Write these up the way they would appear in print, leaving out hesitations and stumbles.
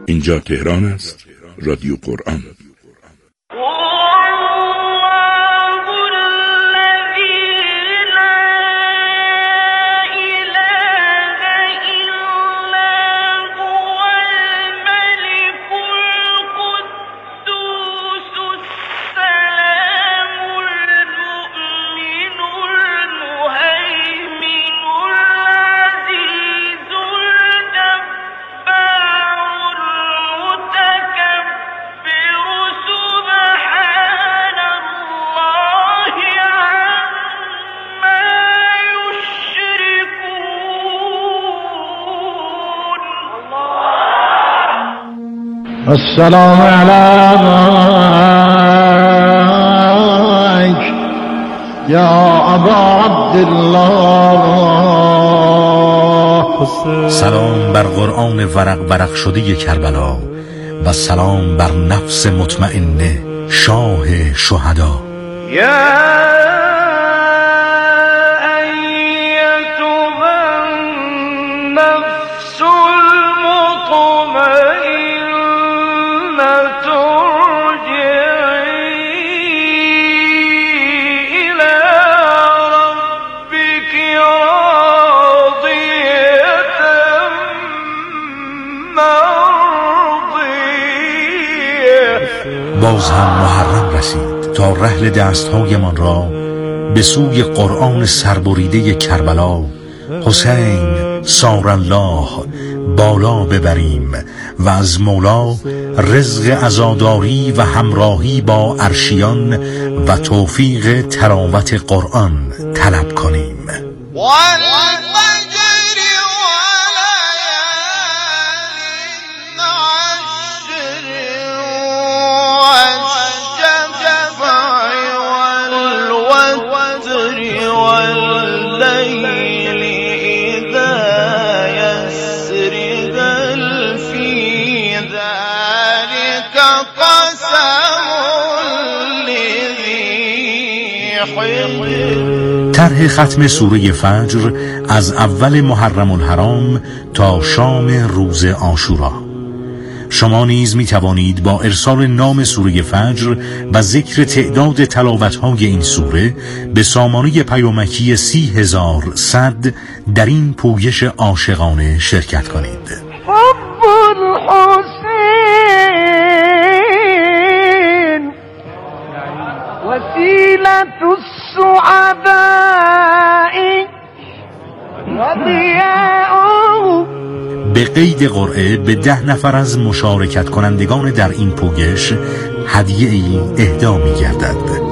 اینجا تهران است، رادیو قرآن. السلام علیک یا ابا عبدالله. سلام بر قرآن ورق شده کربلا و سلام بر نفس مطمئنه شاه شهدا. باز هم محرم رسید تا رحل دستهایمان را به سوی قرآن سربریده کربلا، حسین سار الله، بالا ببریم و از مولا رزق عزاداری و همراهی با عرشیان و توفیق تلاوت قرآن طلب کنیم. طرح ختم سوره فجر از اول محرم الحرام تا شام روز عاشورا. شما نیز می توانید با ارسال نام سوره فجر و ذکر تعداد تلاوت‌های این سوره به سامانه پیامکی 30,100 در این پویش عاشقانه شرکت کنید. وسيلة السعداء وضياء. به قید قرعه به 10 نفر از مشارکت کنندگان در این پویش هدیه‌ای اهدا می‌گردد.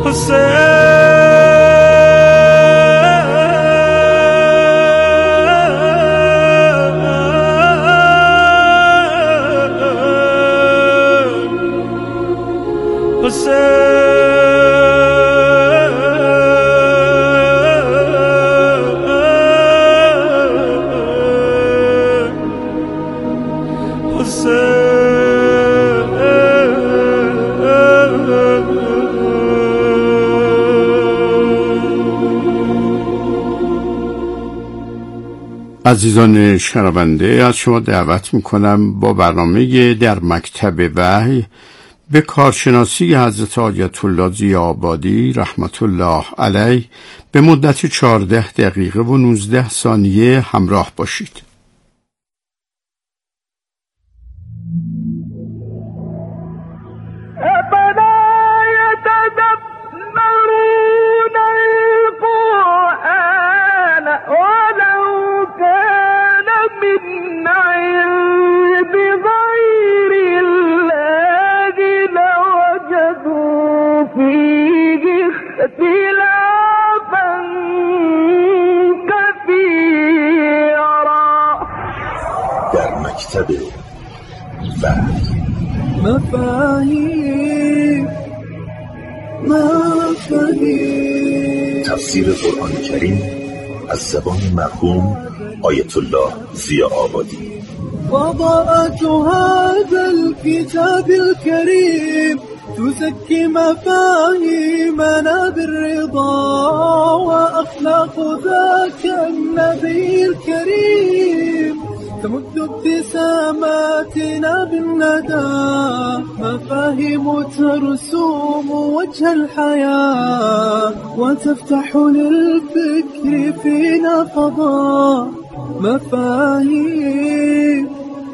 عزیزان شنونده، از شما دعوت میکنم با برنامه در مکتب وحی به کارشناسی حضرت آیت الله ضیاءآبادی رحمت الله علیه به مدت 14 دقیقه و 19 ثانیه همراه باشید. در مکتب وحی مفاهیم تفسیر قرآن کریم از زبان مرحوم آیت الله ضیاءآبادی. وضعت هذا الكتاب الكريم تزكي مفاهيمنا بالرضا وأخلاق ذاك النبي الكريم تمد ابتساماتنا بالندى، مفاهيم ترسوم وجه الحياة، وتفتح للفكر فينا فضاء. مفاهيم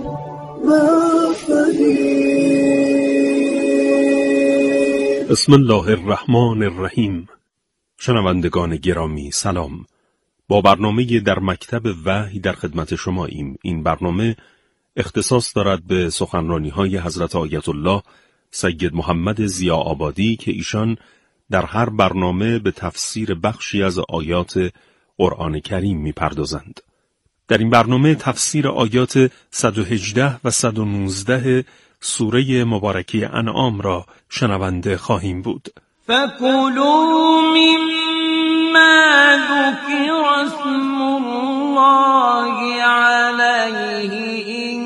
بسم الله الرحمن الرحیم. شنوندگان گرامی سلام. با برنامه در مکتب وحی در خدمت شماییم. این برنامه اختصاص دارد به سخنرانی‌های حضرت آیت الله سید محمد ضیاءآبادی که ایشان در هر برنامه به تفسیر بخشی از آیات قرآن کریم می‌پردازند. در این برنامه تفسیر آیات 118 و 119 سوره مبارکه انعام را شنونده خواهیم بود. فَكُلُوا مِمَّا ذُكِرَ اسْمُ اللَّهِ عَلَيْهِ إِن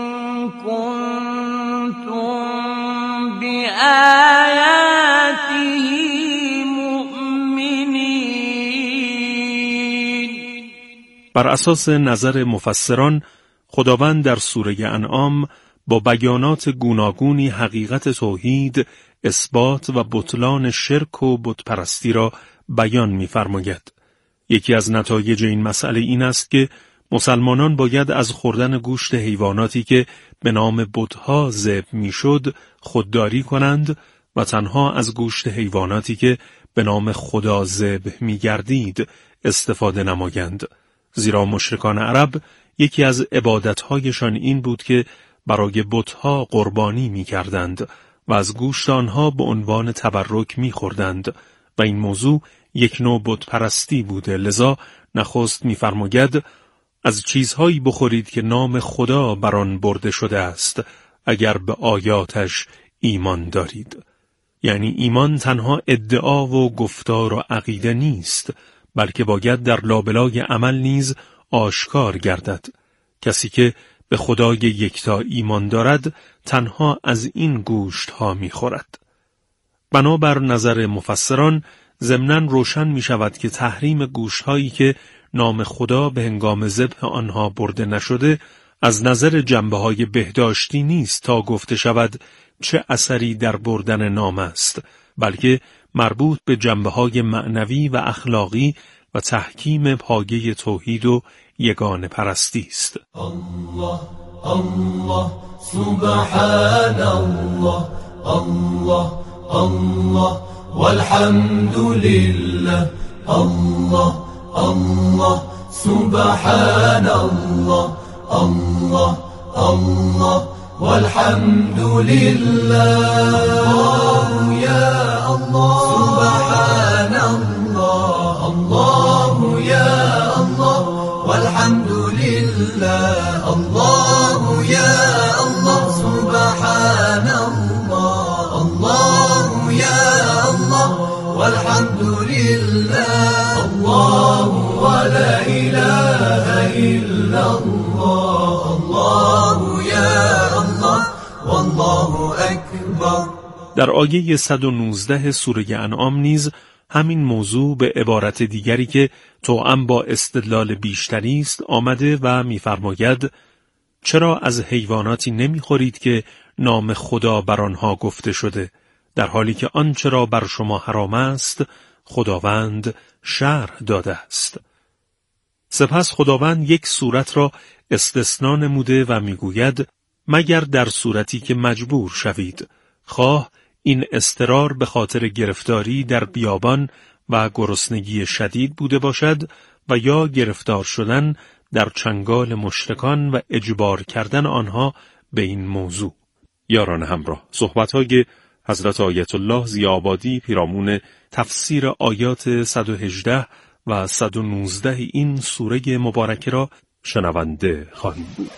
كُنتُم بِآيَاتِهِ مُؤْمِنِينَ. بر اساس نظر مفسران، خداوند در سوره انعام با بیانات گوناگونی حقیقت توحید، اثبات و بطلان شرک و بتپرستی را بیان می‌فرماید. یکی از نتایج این مسئله این است که مسلمانان باید از خوردن گوشت حیواناتی که به نام بت‌ها ذبح می‌شد خودداری کنند و تنها از گوشت حیواناتی که به نام خدا ذبح می‌گردید استفاده نمایند. زیرا مشرکان عرب یکی از عبادت‌هایشان این بود که برای بت‌ها قربانی می‌کردند و از گوشت آنها به عنوان تبرک می‌خوردند و این موضوع یک نوع بت‌پرستی بوده. لذا نخست می‌فرماید از چیزهایی بخورید که نام خدا بر آن برده شده است اگر به آیاتش ایمان دارید. یعنی ایمان تنها ادعا و گفتار و عقیده نیست، بلکه باید در لابلای عمل نیز آشکار گردد. کسی که به خدای یکتا ایمان دارد تنها از این گوشت ها می خورد. بنابر نظر مفسران ضمناً روشن می شود که تحریم گوشت هایی که نام خدا به هنگام ذبح آنها برده نشده از نظر جنبه های بهداشتی نیست تا گفته شود چه اثری در بردن نام است، بلکه مربوط به جنبه های معنوی و اخلاقی و تحکیم پایه توحید و یگانه پرستی است. الله الله سبحان الله الله الله والحمد لله الله الله سبحان الله الله الله والحمد لله يا الله سبحان الله الله يا الله والحمد لله الله يا الله سبحان الله الله يا الله والحمد لله الله ولا إله إلا الله الله يا الله والله أكبر. در آیه 119 سوره انعام نیز همین موضوع به عبارت دیگری که توأم با استدلال بیشتری است آمده و می‌فرماید چرا از حیواناتی نمی‌خورید که نام خدا بر آنها گفته شده، در حالی که آنچه را بر شما حرام است خداوند شرح داده است. سپس خداوند یک صورت را استثناء نموده و میگوید مگر در صورتی که مجبور شوید، خواه این اضطرار به خاطر گرفتاری در بیابان و گرسنگی شدید بوده باشد و یا گرفتار شدن در چنگال مشرکان و اجبار کردن آنها به این موضوع. یاران همراه، صحبت‌های حضرت آیت الله ضیاءآبادی پیرامون تفسیر آیات 118 و 119 این سوره مبارکه را شنونده خواهیم بود.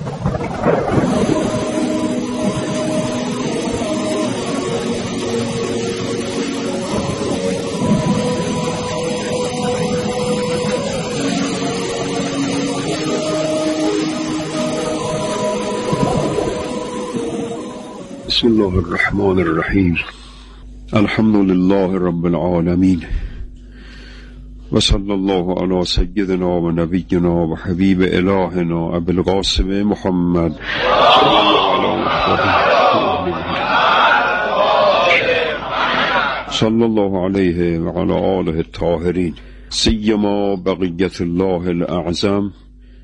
بسم الله الرحمن الرحیم. الحمد لله رب العالمین وصلى الله على سيدنا ونبينا وحبيب إلهنا أبي القاسم محمد صلى الله عليه وعلى آله الطاهرين سيما بقية الله الأعظم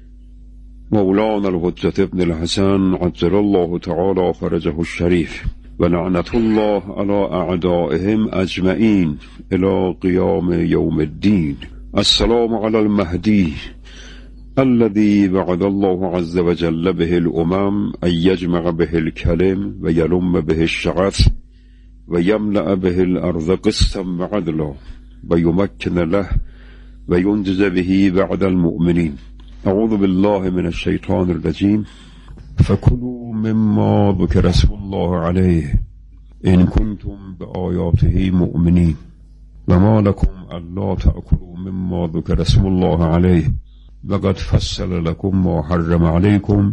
مولانا الحجة ابن الحسن عجل الله تعالى فرجه الشريف ولعنة الله على أعدائهم أجمعين إلى قيام يوم الدين. السلام على المهدي الذي وعد الله عز وجل به الأمم أن يجمع به الكلم ويلم به الشغف ويملأ به الأرض قسطا وعدلا ويمكن له وينجز به بعد المؤمنين. أعوذ بالله من الشيطان الرجيم. فكلوا مما ذكر اسم الله عليه إن كنتم بآياته مؤمنين وما لكم ألا تأكلوا مما ذكر اسم الله عليه وقد فصل لكم ما حرم عليكم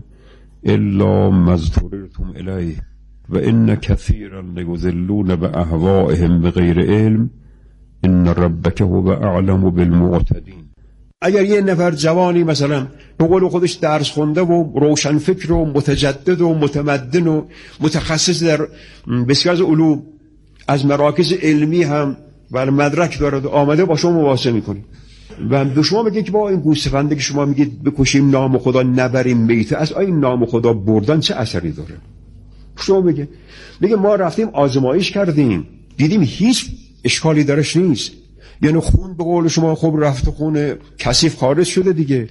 إلا ما اضطررتم إليه وإن كثيرا ليضلون بأهوائهم بغير علم إن ربك هو أعلم بالمعتدين. اگر یه نفر جوانی مثلا به قول خودش درس خونده و روشن فکر و متجدد و متمدن و متخصص در بسیار از علوم از مراکز علمی هم و مدرک دارد آمده با شما مباحثه میکنه و به شما میگه که با این گوسفنده که شما میگید بکشیم نام خدا نبریم میته، از این نام خدا بردن چه اثری داره؟ شما میگه ما رفتیم آزمایش کردیم دیدیم هیچ اشکالی درش نیست، یعنی خون به قول شما خب رفت خون کثیف خارج شده دیگه.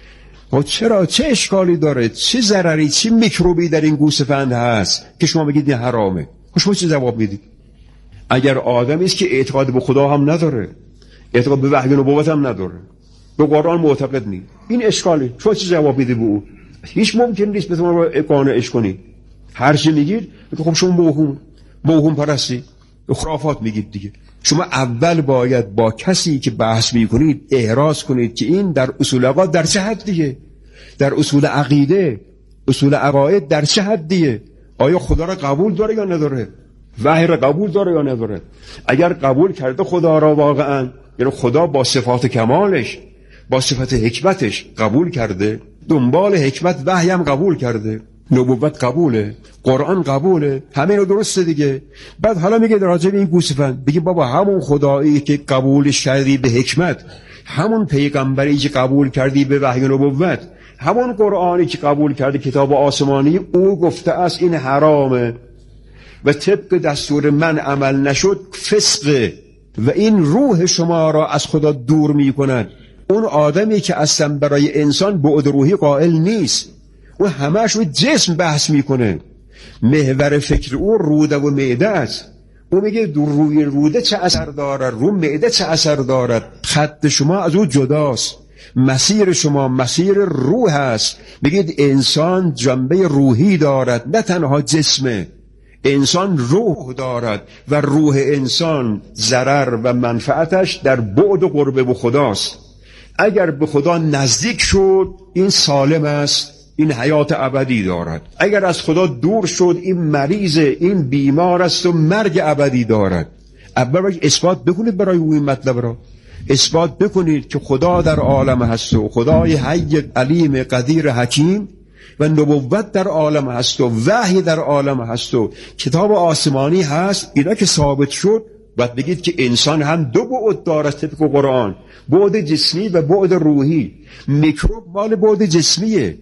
چرا؟ چه اشکالی داره؟ چه ضرری چه میکروبی در این گوسفند هست که شما بگید این حرامه؟ شما چه جواب میدید؟ اگر آدمی است که اعتقاد به خدا هم نداره، اعتقاد به وحی و نبوت هم نداره، به قرآن معتقد نیست، این اشکالی، شما چه جواب میدید به او؟ هیچ ممکن نیست به شما قانعش کنید. هر چی میگید خب شما موهوم پرستی خرافات میگید دیگه. شما اول باید با کسی که بحث میکنید احراز کنید که این در اصول عقاید در چه حدیه، در اصول عقیده، اصول عقاید در چه حدیه، آیا خدا را قبول داره یا نداره، وحی را قبول داره یا نداره. اگر قبول کرده خدا را واقعا، یعنی خدا با صفات کمالش با صفت حکمتش قبول کرده، دنبال حکمت وحی هم قبول کرده، نبوت قبوله، قرآن قبوله، همه رو درسته دیگه. بعد حالا میگه راجع به این گوسفند بگی بابا همون خدایی که قبولش کردی به حکمت، همون پیغمبری که قبول کردی به وحی و نبوت، همون قرآنی که قبول کردی کتاب آسمانی، او گفته است این حرامه و طبق دستور من عمل نشد فسقه و این روح شما را از خدا دور میکند. اون آدمی که اصلا برای انسان بعد روحی قائل نیست، او همش روی جسم بحث میکنه، محور فکر او روده و معده است. او میگه روی روده چه اثر دارد، رو معده چه اثر دارد، خط شما از او جداست، مسیر شما مسیر روح است. بگید انسان جنبه روحی دارد، نه تنها جسمه، انسان روح دارد و روح انسان ضرر و منفعتش در بعد و قرب به خداست. اگر به خدا نزدیک شد این سالم است، این حیات ابدی دارد. اگر از خدا دور شد این مریض، این بیمار است و مرگ ابدی دارد. اول اثبات بکنید برای او این مطلب را، اثبات بکنید که خدا در عالم هست و خدای حی علیم قدیر حکیم و نبوت در عالم هست و وحی در عالم هست و کتاب آسمانی هست. اینا که ثابت شد باید بگید که انسان هم دو بعد دارد طبق قرآن، بعد جسمی و بعد روحی. میکروب مال بعد جسمیه،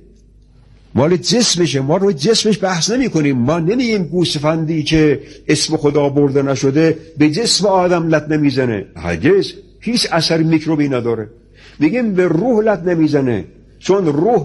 مال جسمشه، ما روی جسمش بحث نمی کنیم. ما نمیگیم گوسفندی که اسم خدا برده نشده به جسم آدم لط نمیزنه، هرگز، هیچ اثر میکروبی نداره. میگیم به روح لط نمیزنه، چون روح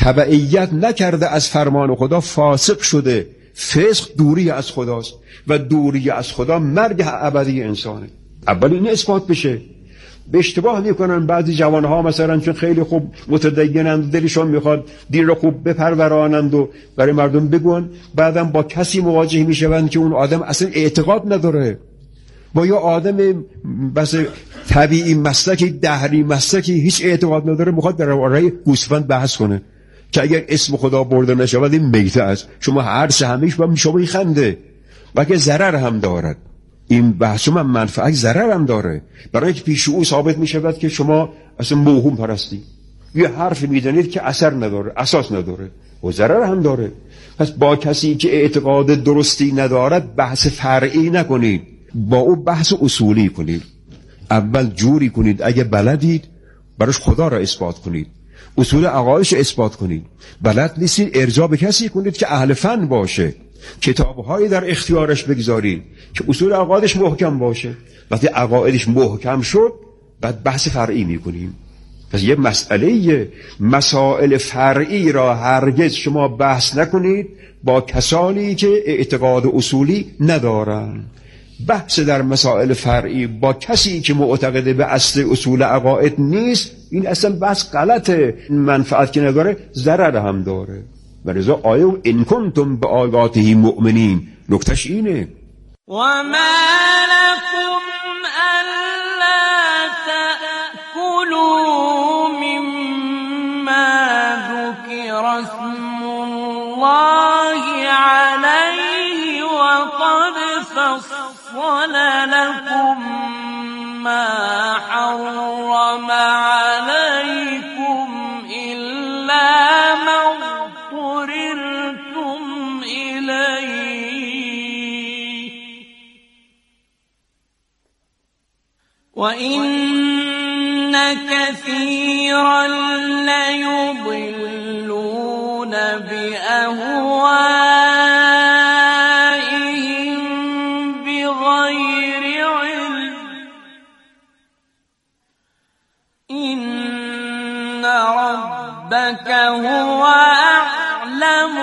تبعیت نکرده از فرمان خدا، فاسق شده. فسق دوری از خداست و دوری از خدا مرگ ابدی انسانه. اول این اثبات بشه. به اشتباه میکنن بعضی جوانها مثلا چون خیلی خوب متدینند و دلشون میخواد دین رو خوب بپرورانند و برای مردم بگن، بعدم با کسی مواجه میشوند که اون آدم اصلا اعتقاد نداره، با یا آدم بس طبیعی مسلکی دهری مسلکی هیچ اعتقاد نداره، میخواد در باره گوسفند بحث کنه که اگر اسم خدا برده نشود این میته است. شما هر سه همیش با شما خنده و که ضرر هم دارد. این بحث من منفعت ضرر هم داره. برای که پیش او ثابت می شود که شما اصلا موهوم پرستی، یه حرف میدونید که اثر نداره، اساس نداره و ضرر هم داره. پس با کسی که اعتقاد درستی ندارد بحث فرعی نکنید، با او بحث اصولی کنید. اول جوری کنید اگه بلدید براش خدا را اثبات کنید، اصول عقایدش اثبات کنید. بلد نیستید ارجاع به کسی کنید که اهل فن باشه، کتاب‌هایی در اختیارش بگذارید که اصول عقایدش محکم باشه. وقتی عقایدش محکم شد بعد بحث فرعی میکنیم. پس یه مسائل فرعی را هرگز شما بحث نکنید با کسانی که اعتقاد اصولی ندارن. بحث در مسائل فرعی با کسی که معتقد به اصل اصول عقاید نیست، این اصلا بحث غلطه، منفعت که نداره ضرر هم داره. ولذا آیه ان کنتم بآیاته مؤمنین نکتهش اینه. و ما لكم الا تأکلوا مما ذکر اسم الله علیه وقد فصل لكم ما حرم عليكم إلا ما اضطررتم إليه وإن كثيرا ليضلون بأهوائهم بغير علم إن ربك هو أعلم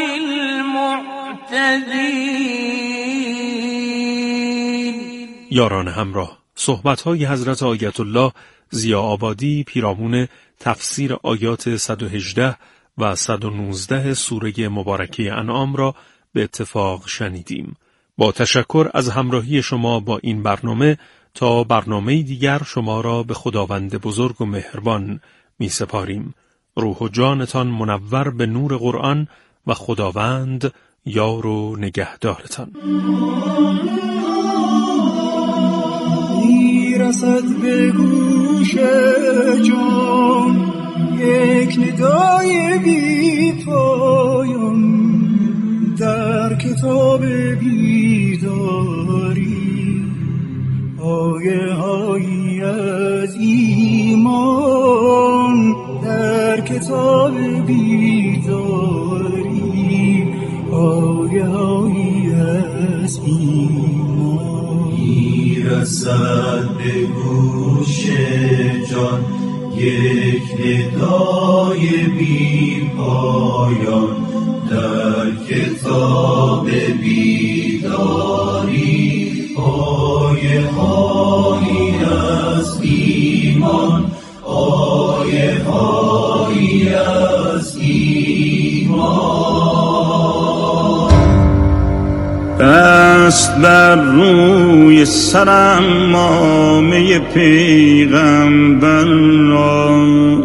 بالمعتدين. یاران همراه، صحبت‌های حضرت آیت الله ضیاءآبادی پیرامون تفسیر آیات 118 و 119 سوره مبارکه انعام را به اتفاق شنیدیم. با تشکر از همراهی شما با این برنامه، تا برنامه دیگر شما را به خداوند بزرگ و مهربان می سپاریم. روح و جانتان منور به نور قرآن و خداوند یار و نگهدارتان. میرسد به گوش جان یک ندای بی پایان در کتاب بیداری، آیه هایی از ایمان در کتاب بیداری، آیه هایی از ایمان. میرسد به گوش جان یک ندای بی پایان در کتاب بیداری، آیه هایی از ایمان، آیه هایی از ایمان. دست بر روی سرم مامه پیغمبر را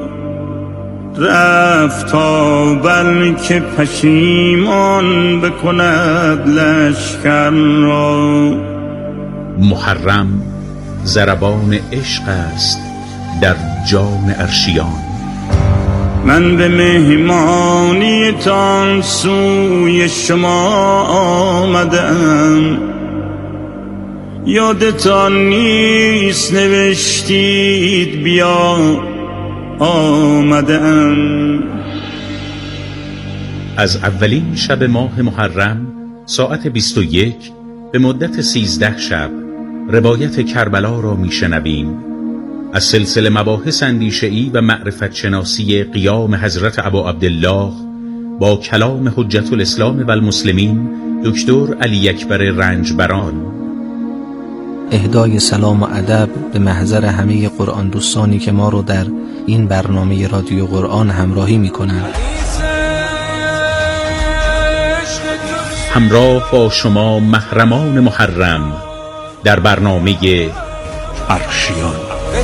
رفت تا بلکه پشیمان بکند لشکر را. محرم ضربان عشق است در جان عرشیان. من به مهمانی تان سوی شما آمدم، یادتان نیست نوشتید بیا آمدم. از اولین شب ماه محرم ساعت 21 به مدت 13 شب روایت کربلا را میشنویم. از سلسله مباحث اندیشه‌ای و معرفت شناسی قیام حضرت ابا عبدالله با کلام حجت الاسلام و المسلمین دکتر علی اکبر رنجبران. اهدای سلام و ادب به محضر همه قرآن دوستانی که ما رو در این برنامه رادیو قرآن همراهی می‌کنند. همراه با شما محرمان محرم در برنامه عرشیان،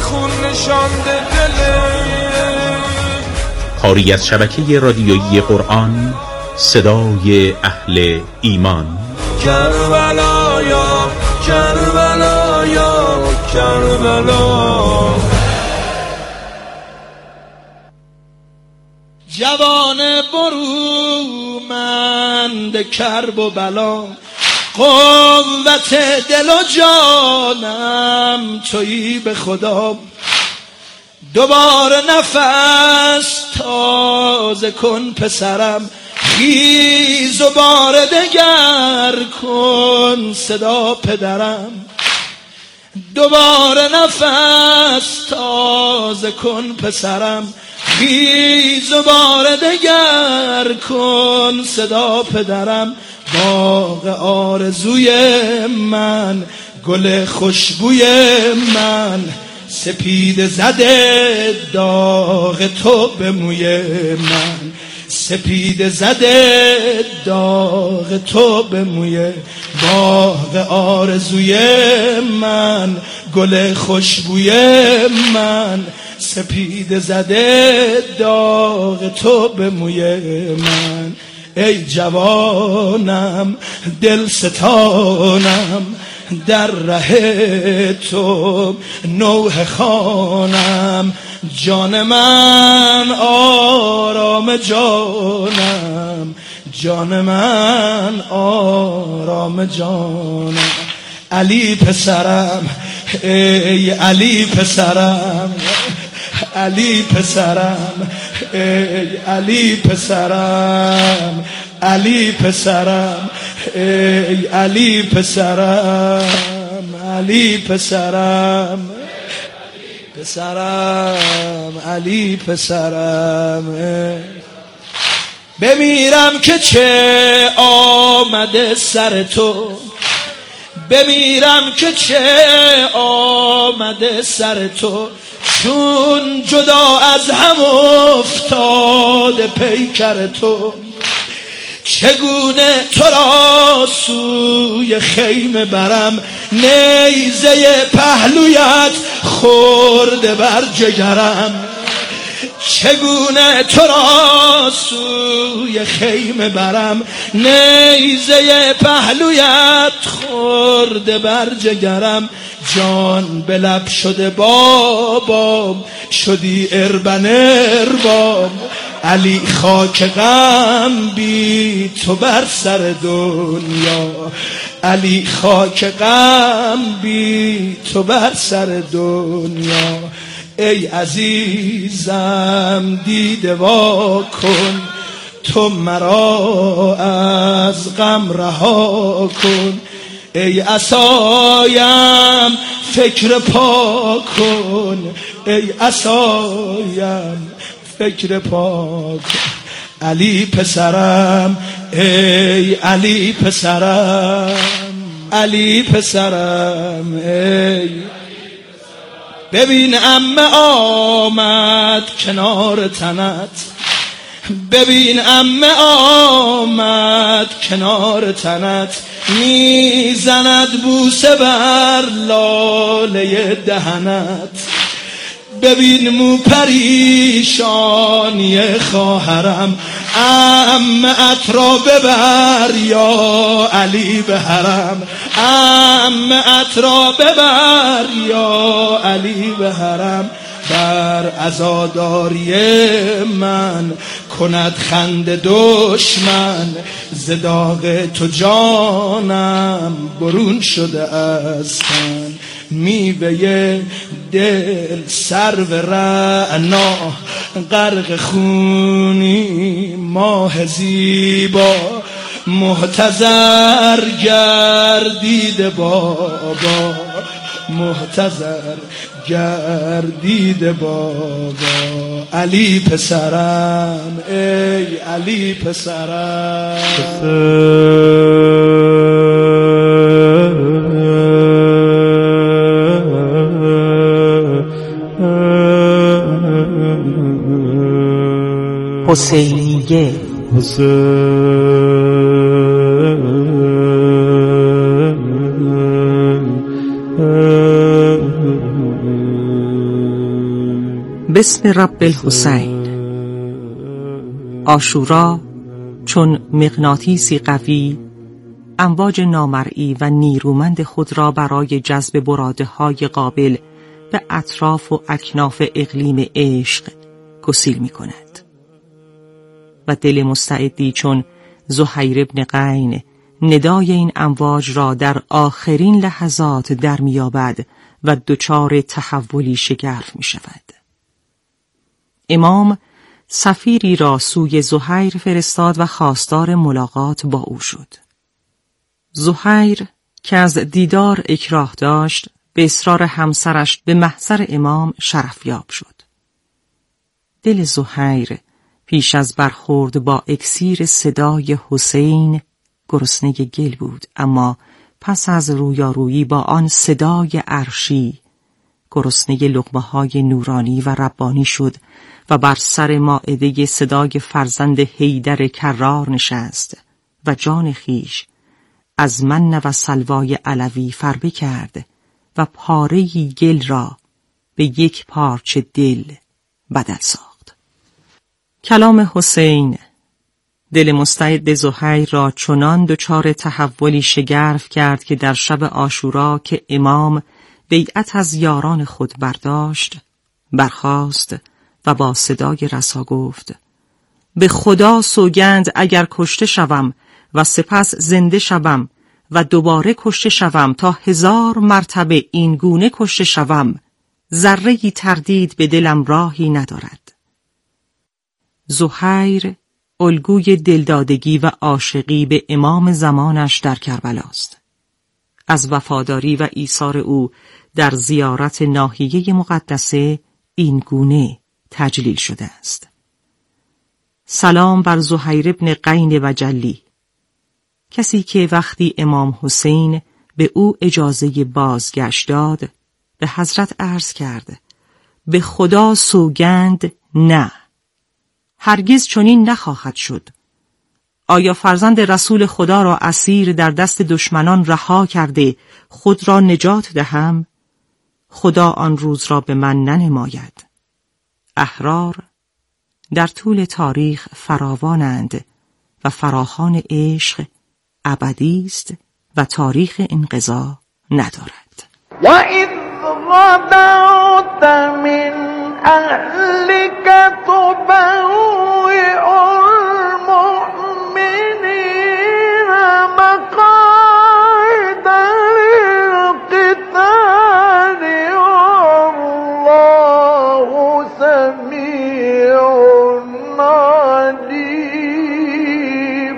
کاری از شبکه رادیویی قرآن، صدای اهل ایمان. کربلایا کربلا یا کربلا. جوان برومند کرب و بلا، قوت دل و جانم تویی به خدا. دوباره نفس تازه کن پسرم، خیز و بار دگر کن صدا پدرم. دوباره نفس تازه کن پسرم، خیز و بار دگر کن صدا پدرم. باغ آرزوی من، گل خوشبوی من، سپید زده داغ تو به موی من، سپید زده داغ تو به موی. باغ آرزوی من، گل خوشبوی من، سپید زده داغ تو به موی من. ای جوانم دل ستانم، در ره تو نوح خوانم. جان من آرام جانم، جان من آرام جانم. علی پسرم، ای علی پسرم، علی پسرم، ای علی پسرم، علی پسرم، ای علی پسرم، علی پسرم، پسرم، علی پسرم. بمیرم که چه آمده سر تو، بمیرم که چه آمده سر تو. چون جدا از هم افتاده پیکر تو، چگونه تو را سوی خیمه برم. نیزه پهلویت خورده بر جگرم، چگونه تو را سوی خیمه برم. نیزه پهلویت خورده بر جگرم. جان به لب شده بابام، شدی اربن اربام. علی خاک غم بی تو بر سر دنیا، علی خاک غم بی تو بر سر دنیا. ای عزیزم دیده وا کن، تو مرا از غم رها کن. ای عصایم فکر پا کن، ای عصایم فکر پا کن. علی پسرم، ای علی پسرم، علی پسرم، ای. ببین عمه آمد کنار تنت، ببین عمه آمد کنار تنت. میزند بوسه بر لاله دهنت. ببین مو پریشانی خواهرم، عمه‌ات را ببر یا علی به حرم. عمه‌ات را ببر یا علی به حرم. بر عزاداری من کند خنده دشمن، ز داغ تو جانم برون شده از تن. میوه دل سرو رعنا، غرق خونی ماه زیبا. محتضر گردیده بابا، محتضر گردیده بابا. علی پسرم، ای علی پسرم. حسینیه بسم رب الحسین. عاشورا چون مغناطیسی قوی امواج نامرئی و نیرومند خود را برای جذب براده‌های قابل به اطراف و اکناف اقلیم عشق گسیل می کند. و دل مستعدی چون زهیر بن قین ندای این امواج را در آخرین لحظات در می‌یابد و دچار تحولی شگرف می شود. امام سفیری را سوی زهیر فرستاد و خواستار ملاقات با او شد. زهیر که از دیدار اکراه داشت، به اصرار همسرش به محضر امام شرفیاب شد. دل زهیر پیش از برخورد با اکسیر صدای حسین گرسنه گل بود، اما پس از رویارویی با آن صدای عرشی گرسنه لقمه‌های نورانی و ربانی شد و بر سر مائده صدای فرزند حیدر کرار نشست و جان خیش از من و سلوای علوی فربه کرد و پاره‌ای گل را به یک پارچه دل بدل ساخت. کلام حسین دل مستعد زهیر را چنان دچار تحولی شگرف کرد که در شب عاشورا که امام بیعت از یاران خود برداشت، برخاست و با صدای رسا گفت: به خدا سوگند اگر کشته شوم و سپس زنده شوم و دوباره کشته شوم تا 1000 مرتبه این گونه کشته شوم، ذره‌ای تردید به دلم راهی ندارد. زهیر الگوی دلدادگی و عاشقی به امام زمانش در کربلاست. از وفاداری و ایثار او در زیارت ناحیه مقدسه این گونه تجلیل شده است: سلام بر زهیر بن قین و جلی، کسی که وقتی امام حسین به او اجازه بازگشت داد به حضرت عرض کرد: به خدا سوگند نه، هرگز چنین نخواهد شد. آیا فرزند رسول خدا را اسیر در دست دشمنان رها کرده خود را نجات دهم؟ خدا آن روز را به من ننماید. احرار در طول تاریخ فراوانند و فراخوان عشق ابدی است و تاریخ انقضا ندارد. و اذ غدوت من اهلك تبوئ المؤمنین مقاعد للقتال والله سمیع علیم.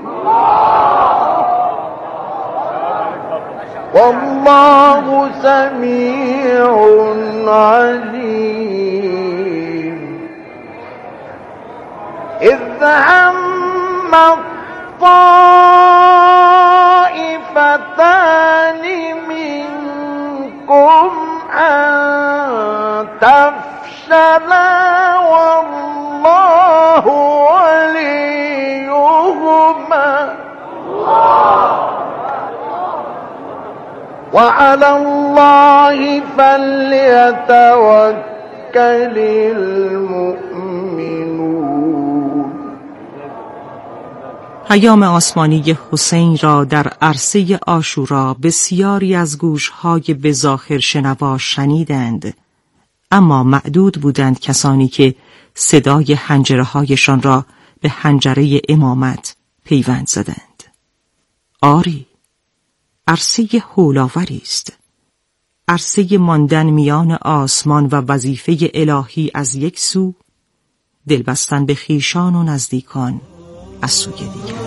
والله سمیع علیم. اذ هم الطائفتان منكم ان تفشلا والله وليهما وعلى الله فليتوكل المؤمنون. پیام آسمانی حسین را در عرصه عاشورا بسیاری از گوشهای به ظاهر شنوا شنیدند، اما معدود بودند کسانی که صدای حنجرهایشان را به حنجره امامت پیوند زدند. آری، عرصه هولاوری است، عرصه ماندن میان آسمان و وظیفه الهی از یک سو، دلبستن به خویشان و نزدیکان از سوی دیگر.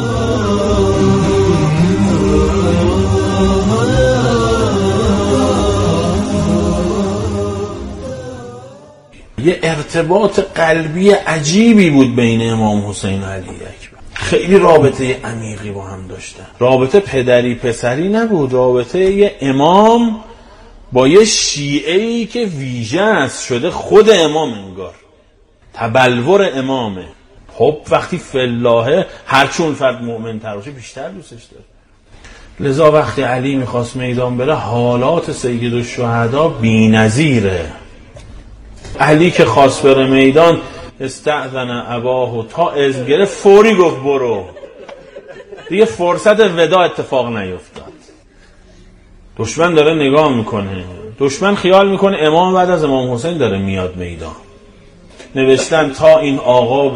یه ارتباط قلبی عجیبی بود بین امام حسین و علی اکبر. خیلی رابطه عمیقی با هم داشتن. رابطه پدری پسری نبود، رابطه یه امام با یه شیعه‌ای که ویژه است شده خود امام، انگار تبلور امامه. خب وقتی فلاحه هرچون فرد مؤمن تر باشه بیشتر دوستش داره. لذا وقتی علی میخواست میدان بره حالات سید الشهدا بی‌نظیره. علی که خواست بره میدان استأذن اباه، تا اذن گرفت فوری گفت برو. دیگه فرصت ودا اتفاق نیفتاد. دشمن داره نگاه میکنه، دشمن خیال میکنه امام بعد از امام حسین داره میاد میدان. نوشتن تا این آقا